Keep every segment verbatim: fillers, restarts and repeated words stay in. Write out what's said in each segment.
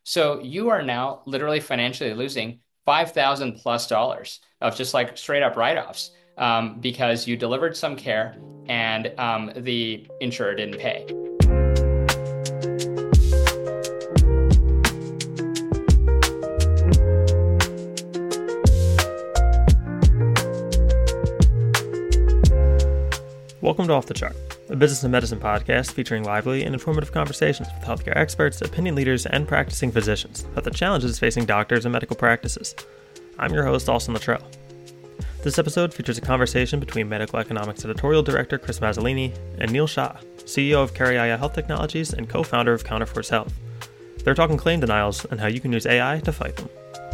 So you are now literally financially losing five thousand plus dollars of just like straight up write-offs um, because you delivered some care and um, the insurer didn't pay. Welcome to Off the Chart, a business and medicine podcast featuring lively and informative conversations with healthcare experts, opinion leaders, and practicing physicians about the challenges facing doctors and medical practices. I'm your host, Austin Luttrell. This episode features a conversation between Medical Economics Editorial Director Chris Mazzolini and Neil Shah, C E O of Careyaya Health Technologies and co-founder of Counterforce Health. They're talking claim denials and how you can use A I to fight them.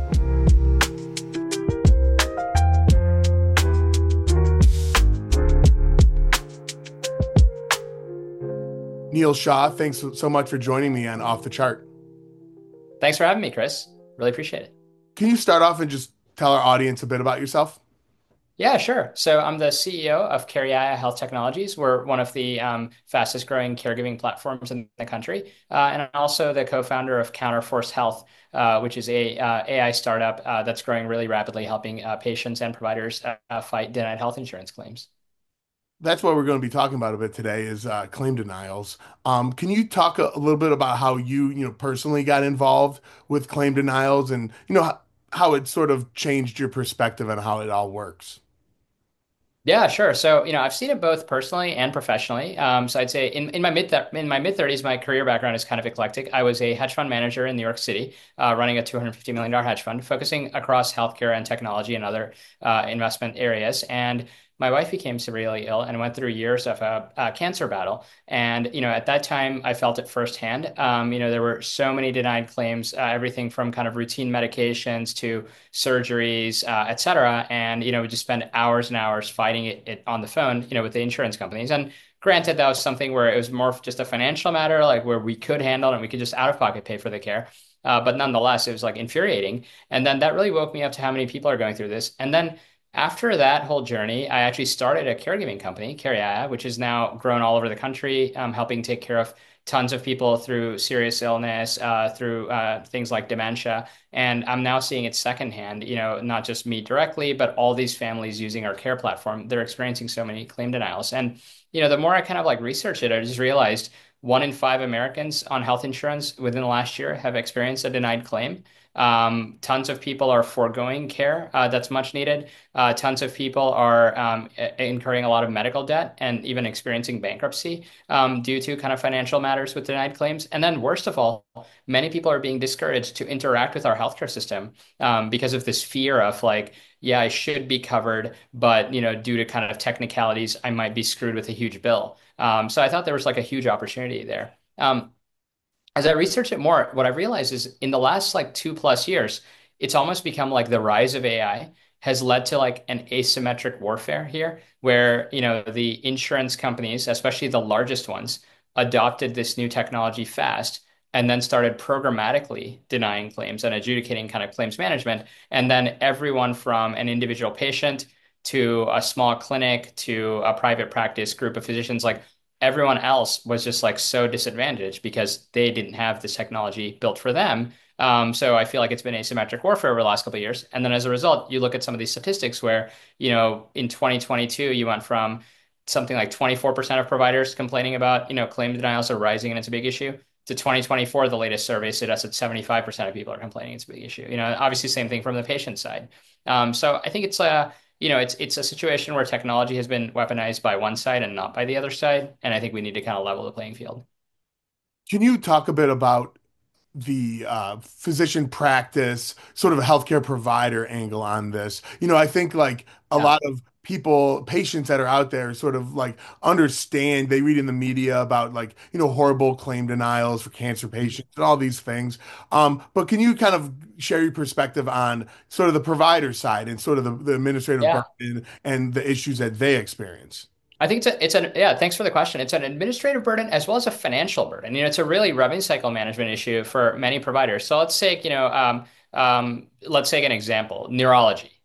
Neil Shah, thanks so much for joining me on Off the Chart. Thanks for having me, Chris. Really appreciate it. Can you start off and just tell our audience a bit about yourself? Yeah, sure. So I'm the C E O of Careyaya Health Technologies. We're one of the um, fastest growing caregiving platforms in the country. Uh, and I'm also the co-founder of Counterforce Health, uh, which is a uh, AI startup uh, that's growing really rapidly, helping uh, patients and providers uh, fight denied health insurance claims. That's what we're going to be talking about a bit today is uh, claim denials. Um, can you talk a, a little bit about how you, you know, personally got involved with claim denials and, you know, how, how it sort of changed your perspective on how it all works? Yeah, sure. So, you know, I've seen it both personally and professionally. Um, so I'd say in, in my mid th in my mid thirties, my career background is kind of eclectic. I was a hedge fund manager in New York City, uh, running a two hundred fifty million dollars hedge fund, focusing across healthcare and technology and other uh, investment areas. And my wife became severely ill and went through years of a, a cancer battle. And, you know, at that time, I felt it firsthand. Um, you know, there were so many denied claims, uh, everything from kind of routine medications to surgeries, uh, et cetera. And, you know, we just spend hours and hours fighting it, it on the phone, you know, with the insurance companies. And granted, that was something where it was more of just a financial matter, like where we could handle it and we could just out of pocket pay for the care. Uh, but nonetheless, it was like infuriating. And then that really woke me up to how many people are going through this. And then after that whole journey, I actually started a caregiving company, Careyaya, which is now grown all over the country, um, helping take care of tons of people through serious illness, uh, through uh, things like dementia. And I'm now seeing it secondhand, you know, not just me directly, but all these families using our care platform. They're experiencing so many claim denials. And, you know, the more I kind of like researched it, I just realized one in five Americans on health insurance within the last year have experienced a denied claim. Um, tons of people are foregoing care uh, that's much needed. Uh, tons of people are um, incurring a lot of medical debt and even experiencing bankruptcy um, due to kind of financial matters with denied claims. And then, worst of all, many people are being discouraged to interact with our healthcare system um, because of this fear of like, yeah, I should be covered, but you know, due to kind of technicalities, I might be screwed with a huge bill. Um, so I thought there was like a huge opportunity there. Um, as I research it more, what I've realized is in the last like two plus years, it's almost become like the rise of A I has led to like an asymmetric warfare here, where, you know, the insurance companies, especially the largest ones, adopted this new technology fast and then started programmatically denying claims and adjudicating kind of claims management. And then everyone from an individual patient to a small clinic to a private practice group of physicians, like everyone else was just like so disadvantaged because they didn't have this technology built for them. Um, so I feel like it's been asymmetric warfare over the last couple of years. And then as a result, you look at some of these statistics where, you know, in twenty twenty-two, you went from something like twenty-four percent of providers complaining about, you know, claim denials are rising and it's a big issue. To twenty twenty-four, the latest survey suggests that seventy-five percent of people are complaining it's a big issue. You know, obviously same thing from the patient side. Um, so I think it's a, you know, it's it's a situation where technology has been weaponized by one side and not by the other side. And I think we need to kind of level the playing field. Can you talk a bit about the uh, physician practice, sort of a healthcare provider angle on this? You know, I think like a Yeah. lot of people, patients that are out there sort of like understand, they read in the media about like, you know, horrible claim denials for cancer patients and all these things. Um, but can you kind of share your perspective on sort of the provider side and sort of the, the administrative Yeah. burden and the issues that they experience? I think it's a, it's an, yeah, thanks for the question. It's an administrative burden as well as a financial burden. You know, it's a really revenue cycle management issue for many providers. So let's take, you know, um, um, let's take an example, neurology.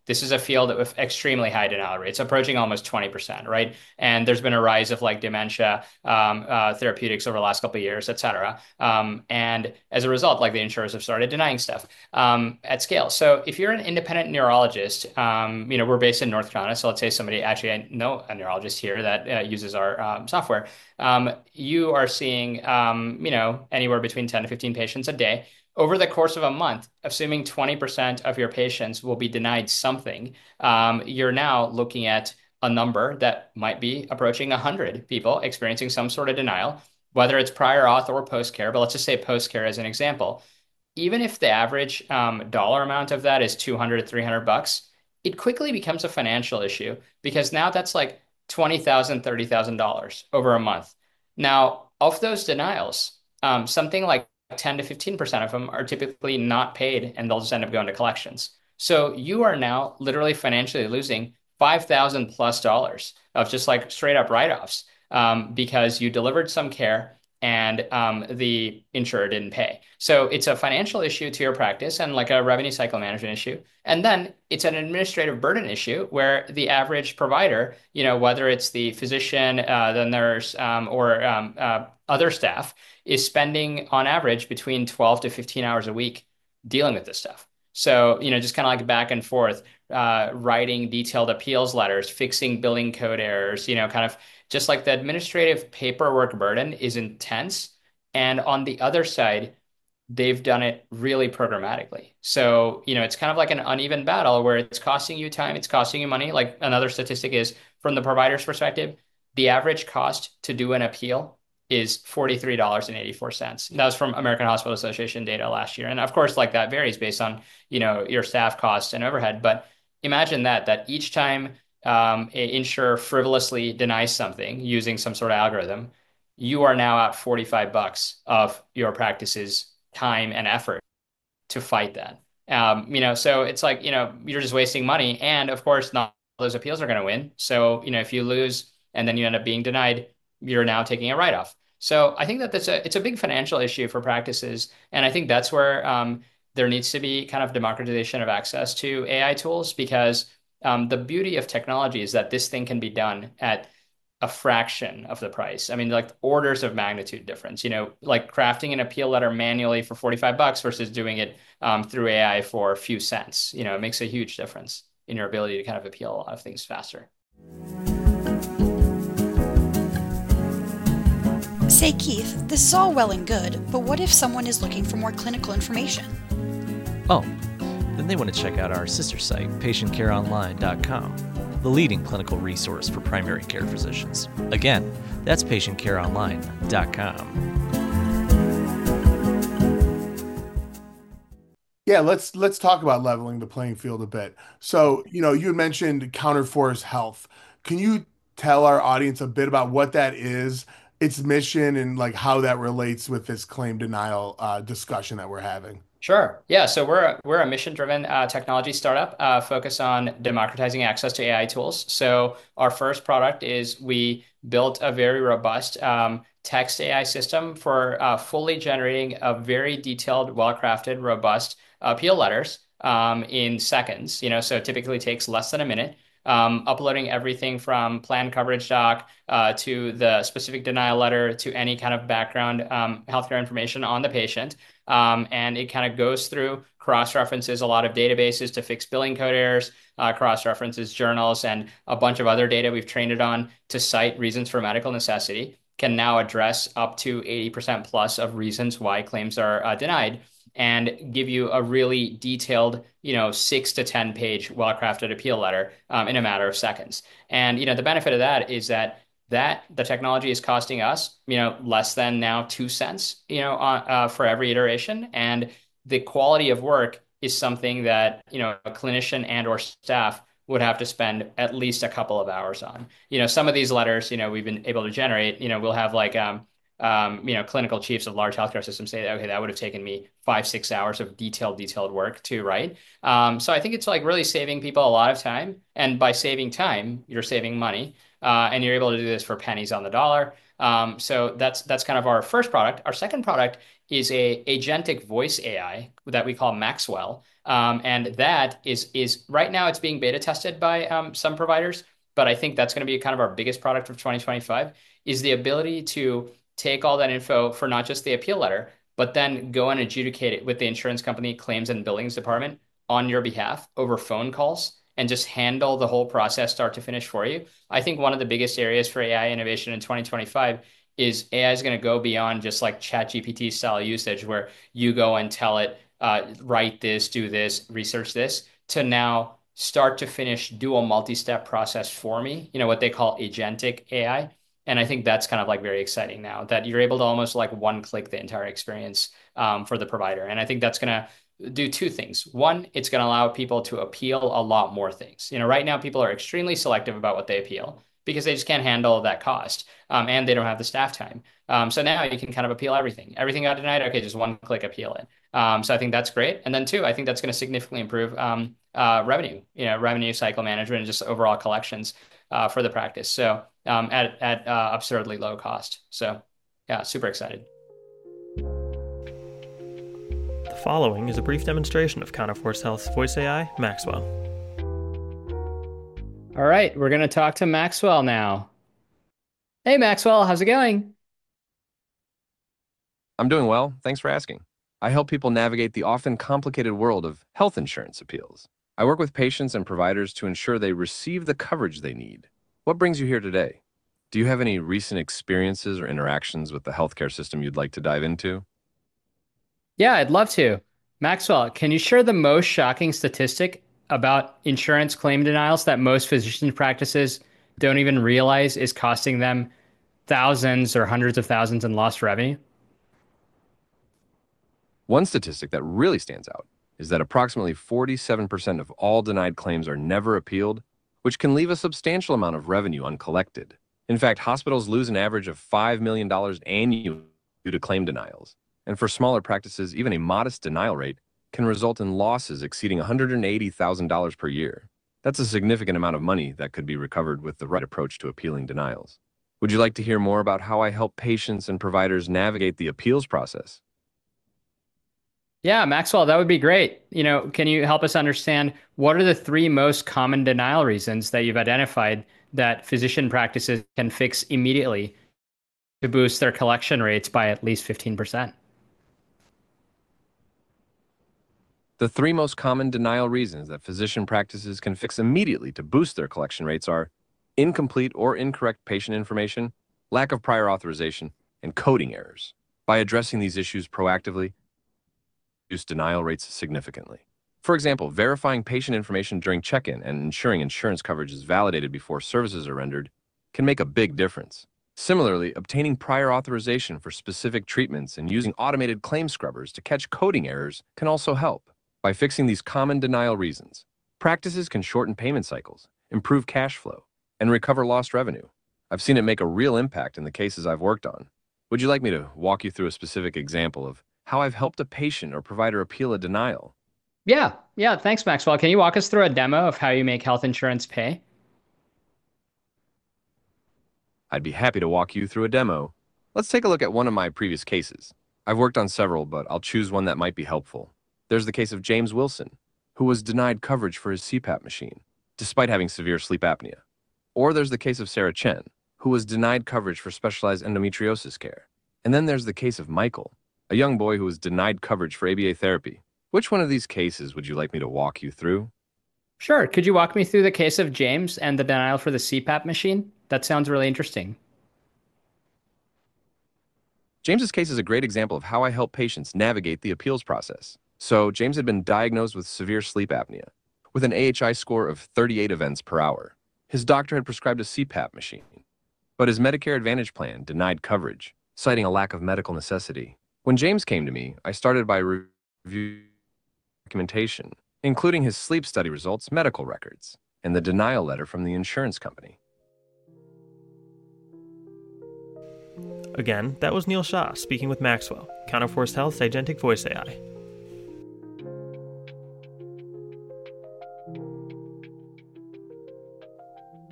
this is a field with extremely high denial rates, approaching almost twenty percent, right? And there's been a rise of like dementia um, uh, therapeutics over the last couple of years, et cetera. Um, and as a result, like the insurers have started denying stuff um, at scale. So if you're an independent neurologist, um, you know, we're based in North Carolina. So let's say somebody, actually, I know a neurologist here that uh, uses our um, software. Um, you are seeing, um, you know, anywhere between ten to fifteen patients a day. Over the course of a month, assuming twenty percent of your patients will be denied something, um, you're now looking at a number that might be approaching one hundred people experiencing some sort of denial, whether it's prior auth or post care. But let's just say post care as an example. Even if the average um, dollar amount of that is two hundred, three hundred bucks, it quickly becomes a financial issue because now that's like twenty thousand dollars, thirty thousand dollars over a month. Now, of those denials, um, something like ten to fifteen percent of them are typically not paid and they'll just end up going to collections. So you are now literally financially losing five thousand plus dollars of just like straight up write-offs um, because you delivered some care and um, the insurer didn't pay. So it's a financial issue to your practice and like a revenue cycle management issue. And then it's an administrative burden issue where the average provider, you know, whether it's the physician, uh, the nurse, um, or um, uh, other staff, is spending on average between twelve to fifteen hours a week dealing with this stuff. So, you know, just kind of like back and forth, uh, writing detailed appeals letters, fixing billing code errors, you know, kind of just like the administrative paperwork burden is intense. And on the other side, they've done it really programmatically. So, you know, it's kind of like an uneven battle where it's costing you time, it's costing you money. Like another statistic is from the provider's perspective, the average cost to do an appeal is forty-three dollars and eighty-four cents. That was from American Hospital Association data last year. And of course, like that varies based on, you know, your staff costs and overhead. But imagine that, that each time um, an insurer frivolously denies something using some sort of algorithm, you are now out forty-five bucks of your practice's time and effort to fight that. Um, you know, so it's like, you know, you're just wasting money. And of course, not all those appeals are going to win. So, you know, if you lose and then you end up being denied, you're now taking a write-off. So I think that that's a, it's a big financial issue for practices. And I think that's where um, there needs to be kind of democratization of access to A I tools because um, the beauty of technology is that this thing can be done at a fraction of the price. I mean, like orders of magnitude difference, you know, like crafting an appeal letter manually for forty-five bucks versus doing it um, through A I for a few cents. You know, it makes a huge difference in your ability to kind of appeal a lot of things faster. Say, Keith, this is all well and good, but what if someone is looking for more clinical information? Oh, then they want to check out our sister site, patient care online dot com, the leading clinical resource for primary care physicians. Again, that's patient care online dot com. Yeah, let's let's talk about leveling the playing field a bit. So, you know, you had mentioned Counterforce Health. Can you tell our audience a bit about what that is, its mission, and like how that relates with this claim denial uh, discussion that we're having? Sure. Yeah. So we're a, we're a mission-driven uh, technology startup uh, focused on democratizing access to A I tools. So our first product is we built a very robust um, text A I system for uh, fully generating a very detailed, well-crafted, robust appeal letters um, in seconds. You know, so it typically takes less than a minute. Um, uploading everything from plan coverage doc uh, to the specific denial letter to any kind of background um, healthcare information on the patient. Um, and it kind of goes through, cross-references a lot of databases to fix billing code errors, uh, cross-references journals, and a bunch of other data we've trained it on to cite reasons for medical necessity, can now address up to eighty percent plus of reasons why claims are uh, denied, and give you a really detailed, you know, six to ten page well-crafted appeal letter um, in a matter of seconds. And, you know, the benefit of that is that that the technology is costing us, you know, less than now two cents, you know, uh, uh, for every iteration. And the quality of work is something that, you know, a clinician and or staff would have to spend at least a couple of hours on. You know, some of these letters, you know, we've been able to generate, you know, we'll have like, um, um, you know, clinical chiefs of large healthcare systems say, okay, that would have taken me five, six hours of detailed, detailed work to write. Um, so I think it's like really saving people a lot of time. And by saving time, you're saving money. Uh, and you're able to do this for pennies on the dollar. Um, so that's that's kind of our first product. Our second product is a agentic voice A I that we call Maxwell. Um, and that is is right now it's being beta tested by um, some providers, but I think that's going to be kind of our biggest product of twenty twenty-five is the ability to take all that info for not just the appeal letter, but then go and adjudicate it with the insurance company claims and billings department on your behalf over phone calls and just handle the whole process start to finish for you. I think one of the biggest areas for A I innovation in twenty twenty-five is A I is going to go beyond just like ChatGPT style usage where you go and tell it, uh, write this, do this, research this, to now start to finish do a multi-step process for me, you know, what they call agentic A I. And I think that's kind of like very exciting now that you're able to almost like one click the entire experience um, for the provider. And I think that's going to do two things. One, it's going to allow people to appeal a lot more things. You know, right now people are extremely selective about what they appeal because they just can't handle that cost um, and they don't have the staff time. Um, so now you can kind of appeal everything. Everything got denied. Okay, just one click appeal it. Um, so I think that's great. And then two, I think that's going to significantly improve um, uh, revenue, you know, revenue cycle management and just overall collections uh, for the practice. So um, at, at uh, absurdly low cost. So yeah, super excited. The following is a brief demonstration of Counterforce Health's voice A I, Maxwell. All right, we're going to talk to Maxwell now. Hey, Maxwell, how's it going? I'm doing well. Thanks for asking. I help people navigate the often complicated world of health insurance appeals. I work with patients and providers to ensure they receive the coverage they need. What brings you here today? Do you have any recent experiences or interactions with the healthcare system you'd like to dive into? Yeah, I'd love to. Maxwell, can you share the most shocking statistic about insurance claim denials that most physician practices don't even realize is costing them thousands or hundreds of thousands in lost revenue? One statistic that really stands out is that approximately forty-seven percent of all denied claims are never appealed, which can leave a substantial amount of revenue uncollected. In fact, hospitals lose an average of five million dollars annually due to claim denials. And for smaller practices, even a modest denial rate can result in losses exceeding one hundred eighty thousand dollars per year. That's a significant amount of money that could be recovered with the right approach to appealing denials. Would you like to hear more about how I help patients and providers navigate the appeals process? Yeah, Maxwell, that would be great. You know, can you help us understand what are the three most common denial reasons that you've identified that physician practices can fix immediately to boost their collection rates by at least fifteen percent? The three most common denial reasons that physician practices can fix immediately to boost their collection rates are incomplete or incorrect patient information, lack of prior authorization, and coding errors. By addressing these issues proactively, reduce denial rates significantly. For example, verifying patient information during check-in and ensuring insurance coverage is validated before services are rendered can make a big difference. Similarly, obtaining prior authorization for specific treatments and using automated claim scrubbers to catch coding errors can also help. By fixing these common denial reasons, practices can shorten payment cycles, improve cash flow, and recover lost revenue. I've seen it make a real impact in the cases I've worked on. Would you like me to walk you through a specific example of how I've helped a patient or provider appeal a denial? Yeah, yeah, thanks, Maxwell. Can you walk us through a demo of how you make health insurance pay? I'd be happy to walk you through a demo. Let's take a look at one of my previous cases. I've worked on several, but I'll choose one that might be helpful. There's the case of James Wilson, who was denied coverage for his C PAP machine, despite having severe sleep apnea. Or there's the case of Sarah Chen, who was denied coverage for specialized endometriosis care. And then there's the case of Michael, a young boy who was denied coverage for A B A therapy. Which one of these cases would you like me to walk you through? Sure. Could you walk me through the case of James and the denial for the C PAP machine? That sounds really interesting. James's case is a great example of how I help patients navigate the appeals process. So James had been diagnosed with severe sleep apnea, with an A H I score of thirty-eight events per hour. His doctor had prescribed a C PAP machine, but his Medicare Advantage plan denied coverage, citing a lack of medical necessity. When James came to me, I started by reviewing documentation, including his sleep study results, medical records, and the denial letter from the insurance company. Again, that was Neil Shah speaking with Maxwell, Counterforce Health's agentic voice A I.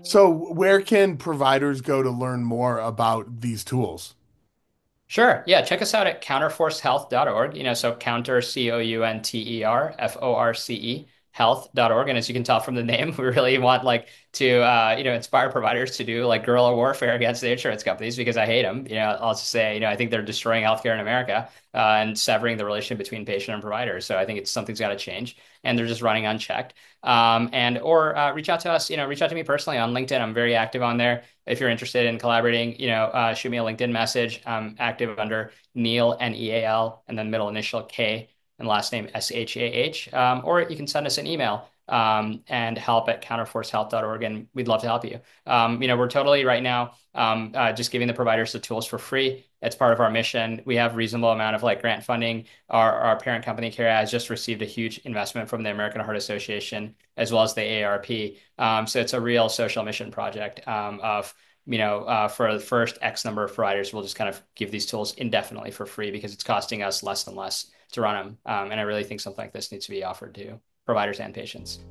So where can providers go to learn more about these tools? Sure. Yeah. Check us out at counterforce health dot org. You know, so counter, C O U N T E R F O R C E, health dot org. And as you can tell from the name, we really want like to, uh, you know, inspire providers to do like guerrilla warfare against the insurance companies because I hate them. You know, I'll just say, you know, I think they're destroying healthcare in America uh, and severing the relation between patient and provider. So I think it's something's got to change and they're just running unchecked. Um, and or uh, reach out to us, you know, reach out to me personally on LinkedIn. I'm very active on there. If you're interested in collaborating, you know, uh, shoot me a LinkedIn message. I'm active under Neal, N E A L, and then middle initial K and last name S H A H. Um, or you can send us an email um, and help at counterforce health dot org, and we'd love to help you. Um, you know, we're totally right now um, uh, just giving the providers the tools for free. It's part of our mission. We have reasonable amount of like grant funding. Our, our parent company, Care, has just received a huge investment from the American Heart Association as well as the A A R P. Um, so it's a real social mission project um, of you know, uh, for the first X number of providers, we'll just kind of give these tools indefinitely for free because it's costing us less and less to run them. Um, and I really think something like this needs to be offered to providers and patients.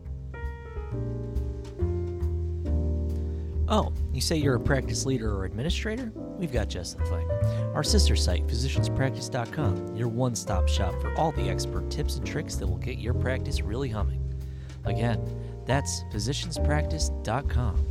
Oh, you say you're a practice leader or administrator? We've got just the thing. Our sister site, physicians practice dot com, your one-stop shop for all the expert tips and tricks that will get your practice really humming. Again, that's physicians practice dot com.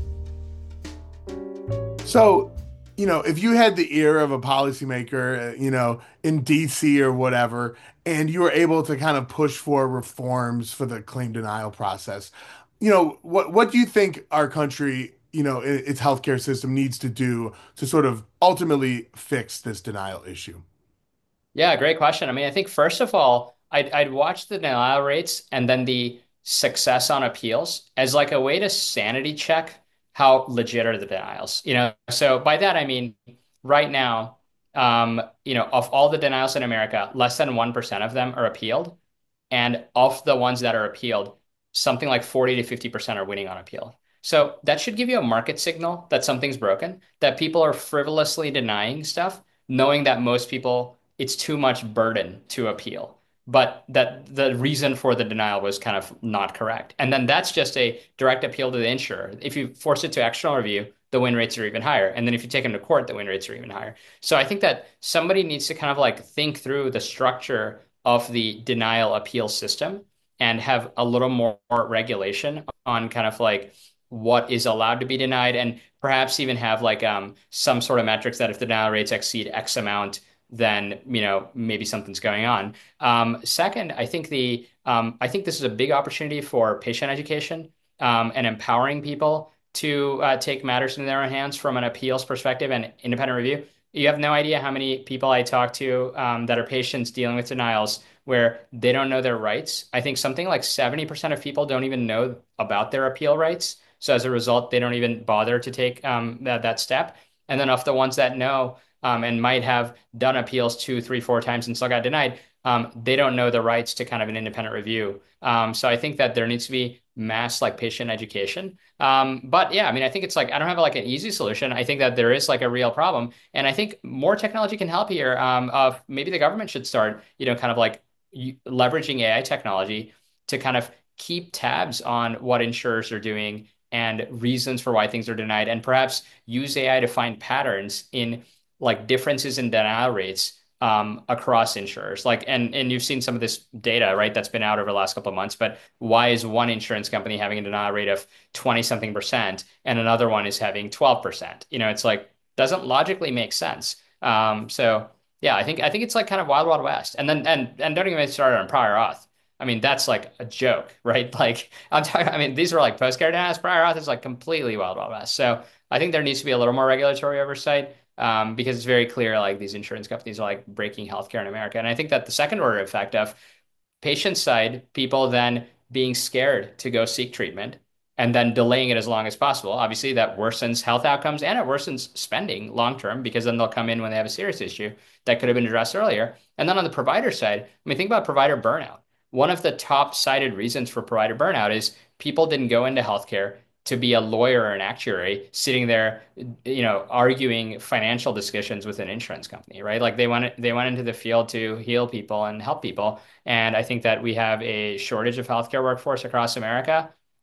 So, you know, if you had the ear of a policymaker, uh, you know, in D C or whatever, and you were able to kind of push for reforms for the claim denial process, you know, what what do you think our country, you know, i- its healthcare system needs to do to sort of ultimately fix this denial issue? Yeah, great question. I mean, I think first of all, I'd, I'd watch the denial rates and then the success on appeals as like a way to sanity check how legit are the denials. You know, so by that I mean right now, um, you know, of all the denials in America, less than one percent of them are appealed. And of the ones that are appealed, something like forty to fifty percent are winning on appeal. So that should give you a market signal that something's broken, that people are frivolously denying stuff, knowing that most people, it's too much burden to appeal, but that the reason for the denial was kind of not correct. And then that's just a direct appeal to the insurer. If you force it to external review, the win rates are even higher. And then if you take them to court, the win rates are even higher. So I think that somebody needs to kind of like think through the structure of the denial appeal system and have a little more regulation on kind of like what is allowed to be denied and perhaps even have like um, some sort of metrics that if the denial rates exceed X amount, then you know maybe something's going on. Um, second, I think the um, I think this is a big opportunity for patient education um, and empowering people to uh, take matters into their own hands from an appeals perspective and independent review. You have no idea how many people I talk to um, that are patients dealing with denials where they don't know their rights. I think something like seventy percent of people don't even know about their appeal rights. So as a result, they don't even bother to take um, that, that step. And then of the ones that know um, and might have done appeals two, three, four times and still got denied, um, they don't know the rights to kind of an independent review. Um, so I think that there needs to be mass like patient education. Um, but yeah, I mean, I think it's like, I don't have like an easy solution. I think that there is like a real problem. And I think more technology can help here. Um, of maybe the government should start, you know, kind of like leveraging A I technology to kind of keep tabs on what insurers are doing and reasons for why things are denied, and perhaps use A I to find patterns in like differences in denial rates um, across insurers. Like, and and you've seen some of this data, right? That's been out over the last couple of months. But why is one insurance company having a denial rate of twenty something percent and another one is having twelve percent? You know, it's like doesn't logically make sense. Um, so yeah, I think I think it's like kind of wild, wild west. And then and and don't even get started on prior auth. I mean, that's like a joke, right? Like I'm talking, I mean, these are like post-care denials. Prior auth is like completely wild, wild west. So I think there needs to be a little more regulatory oversight um, because it's very clear like these insurance companies are like breaking healthcare in America. And I think that the second order effect of patient side, people then being scared to go seek treatment and then delaying it as long as possible. Obviously, that worsens health outcomes and it worsens spending long term because then they'll come in when they have a serious issue that could have been addressed earlier. And then on the provider side, I mean, think about provider burnout. One of the top cited reasons for provider burnout is people didn't go into healthcare to be a lawyer or an actuary sitting there, you know, arguing financial discussions with an insurance company, right? Like they went they went into the field to heal people and help people. And I think that we have a shortage of healthcare workforce across America.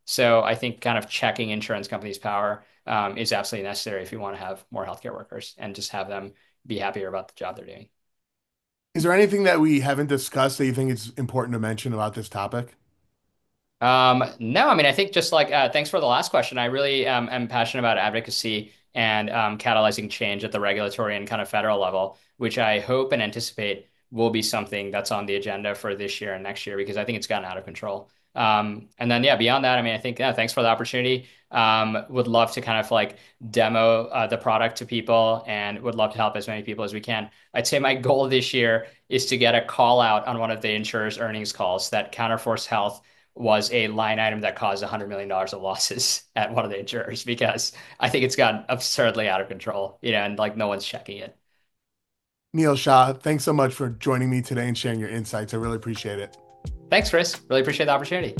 So I think kind of checking insurance companies' power um, is absolutely necessary if you want to have more healthcare workers and just have them be happier about the job they're doing. Is there anything that we haven't discussed that you think is important to mention about this topic? Um, no, I mean, I think just like, uh, thanks for the last question. I really um, am passionate about advocacy and um, catalyzing change at the regulatory and kind of federal level, which I hope and anticipate will be something that's on the agenda for this year and next year, because I think it's gotten out of control. Um, and then, yeah, beyond that, I mean, I think, yeah, thanks for the opportunity. Um, would love to kind of like demo uh, the product to people and would love to help as many people as we can. I'd say my goal this year is to get a call out on one of the insurers' earnings calls that Counterforce Health was a line item that caused one hundred million dollars of losses at one of the insurers, because I think it's gotten absurdly out of control, you know, and like no one's checking it. Neil Shah, thanks so much for joining me today and sharing your insights. I really appreciate it. Thanks, Chris. Really appreciate the opportunity.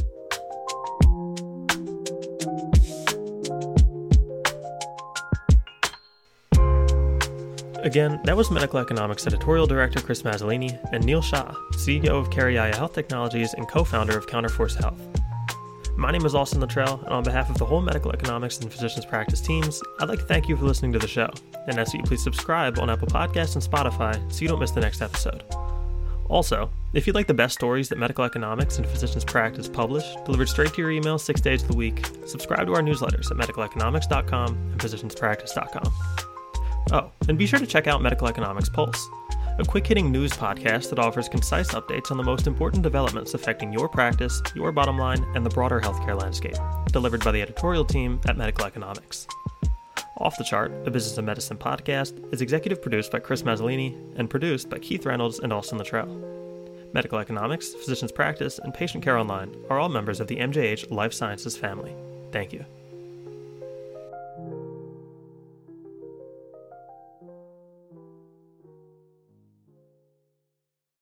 Again, that was Medical Economics Editorial Director Chris Mazzolini and Neil Shah, C E O of Carriaya Health Technologies and co-founder of Counterforce Health. My name is Austin Luttrell, and on behalf of the whole medical economics and physicians practice teams, I'd like to thank you for listening to the show, and ask that you please subscribe on Apple Podcasts and Spotify so you don't miss the next episode. Also, if you'd like the best stories that medical economics and physicians practice publish, delivered straight to your email six days of the week, subscribe to our newsletters at medical economics dot com and physicians practice dot com. Oh, and be sure to check out Medical Economics Pulse, a quick-hitting news podcast that offers concise updates on the most important developments affecting your practice, your bottom line, and the broader healthcare landscape, delivered by the editorial team at Medical Economics. Off the Chart, a business and medicine podcast, is executive produced by Chris Mazzolini and produced by Keith Reynolds and Austin Luttrell. Medical Economics, Physicians Practice, and Patient Care Online are all members of the M J H Life Sciences family. Thank you.